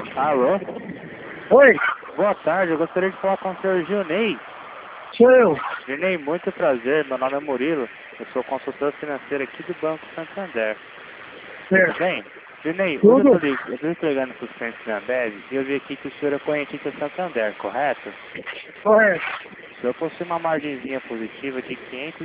Alô? Oi, Boa tarde, eu gostaria de falar com o senhor Gilney. sou eu. Gilney, muito prazer, meu nome é Murilo. Eu sou consultor financeiro aqui do Banco Santander. Tudo Certo. bem? Gilney, hoje Tudo? eu estou ligando para os clientes da Ambev e eu vi aqui que o senhor é correntista Santander, correto? Correto. O senhor possui uma margenzinha positiva de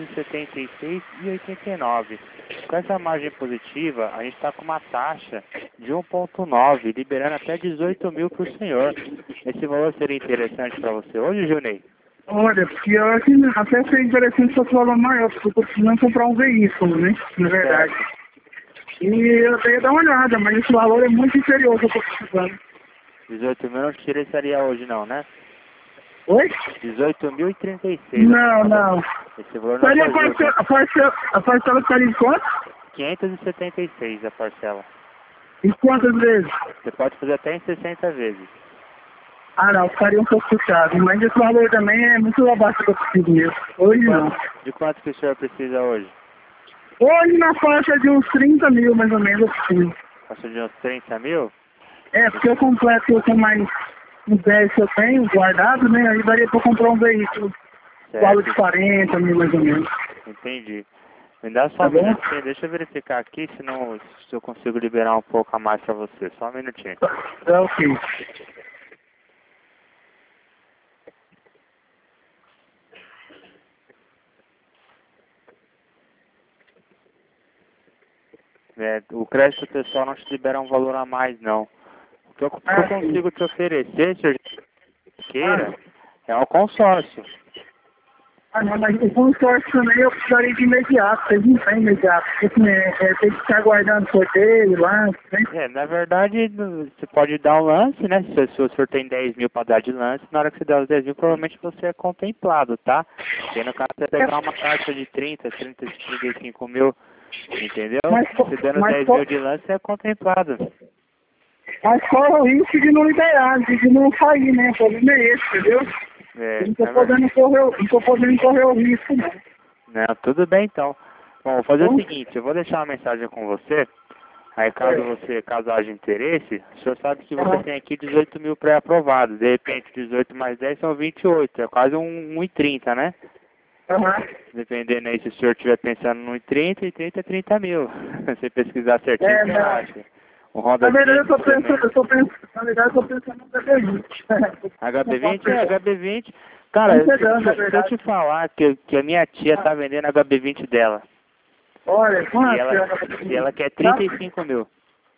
576,89. Com essa margem positiva, a gente está com uma taxa de 1,9, liberando até 18 mil para o senhor. Esse valor seria interessante para você hoje, Gilney? Olha, porque eu acho que até seria interessante se fosse valor maior, porque eu tô precisando comprar um veículo, né? Na verdade. Certo. E eu até ia dar uma olhada, mas esse valor é muito inferior ao que eu tô precisando. 18 mil não te interessaria hoje não, né? Oi? 18.036. Não, não. Esse valor não te Seria ajuda. a parcela estaria em quanto? 576 a parcela. Em quantas vezes? Você pode fazer até em 60 vezes. Ah, não, ficaria um pouco puxado. Mas esse valor também é muito abaixo do que eu preciso mesmo. Hoje não. De quanto que o senhor precisa hoje? Hoje na faixa de uns 30 mil, mais ou menos, eu preciso. Passou de uns 30 mil? É, porque eu completo com mais uns 10 que eu tenho guardado, né? Aí daria pra comprar um veículo. Valor de Certo, 40 mil, mais ou menos. entendi. Me dá só Tá um bom? minutinho, deixa eu verificar aqui se eu consigo liberar um pouco a mais pra você. Só um minutinho. Tá ok. É, o crédito pessoal não te libera um valor a mais, não. O que eu consigo te oferecer, se eu queira, é um consórcio. Ah, não, mas o consórcio também eu precisaria de imediato. Vocês não têm imediato. Porque assim, tem que ficar guardando sorteio lá, né? É, na verdade, você pode dar um lance, né? Se o senhor tem 10 mil para dar de lance, na hora que você der os 10 mil, provavelmente você é contemplado, tá? E no caso, você pegar uma taxa de 35 mil, entendeu? Se dando Mas, 10 mil de lance, você é contemplado. mas fora o risco de não liberar, de não sair, né? O problema é esse, entendeu? É, Eu não tô podendo correr o risco, não. não, tudo bem então. Bom, vou fazer o seguinte, eu vou deixar uma mensagem com você. Aí caso haja interesse, o senhor sabe que você tem aqui 18 mil pré-aprovados. De repente, 18 mais 10 são 28. É quase 1,30, né? Aham. Dependendo aí, se o senhor estiver pensando no 30, e 30 é 30 mil. Se você pesquisar certinho, É, você não. acha. O Honda Na verdade, Civic também. na verdade, eu tô pensando no HB20. HB20 é HB20. Cara, Não sedã, na se eu te verdade. falar que a minha tia tá vendendo HB20 dela. Olha, E quanto? ela quer 35 mil.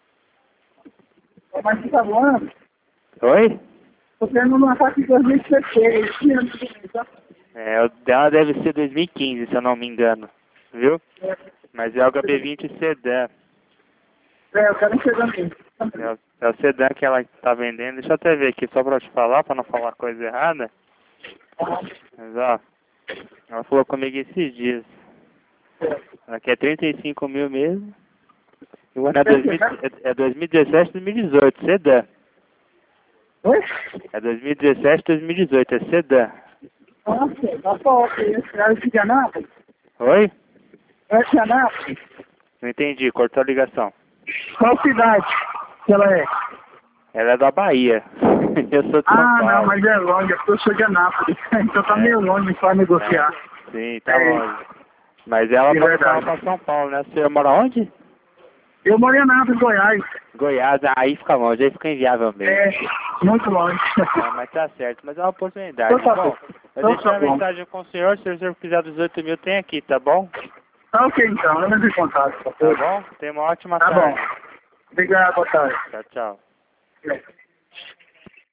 Mas você tá voando? Oi? Tô tendo uma faixa de 2016. É, o dela deve ser 2015, se eu não me engano. Viu? Mas é o HB20 sedã. É, eu quero um sedã mesmo. É o sedã que ela tá vendendo. Deixa eu até ver aqui, só pra te falar, pra não falar coisa errada. Mas ó, ela falou comigo esses dias. Ela quer 35 mil mesmo. E o ano é 2017 2018, sedã. Oi? É 2017 2018, é sedã. Nossa, tá bom. Ela é de Anápolis? Oi? É de Anápolis? Não entendi, cortou a ligação. Qual cidade que ela é? Ela é da Bahia. Eu sou de São Ah, Paulo. não, mas é longe, porque eu sou de Anápolis. Então tá meio longe pra negociar. Sim, tá longe. Mas ela É pode falar verdade. pra São Paulo, né? Você mora onde? Eu moro em Anápolis, Goiás. Goiás, aí fica longe, aí fica inviável mesmo. É, muito longe. É, mas tá certo, mas é uma oportunidade. Então tá bom. Bom, eu Então deixei tá uma bom. mensagem com o senhor, se o senhor quiser dos 8 mil, tem aqui, tá bom? Tá ok então, eu não em contato. Tá bom? Tenha uma ótima Tá bom. tarde. Obrigado, boa tarde. Tchau, tchau. É.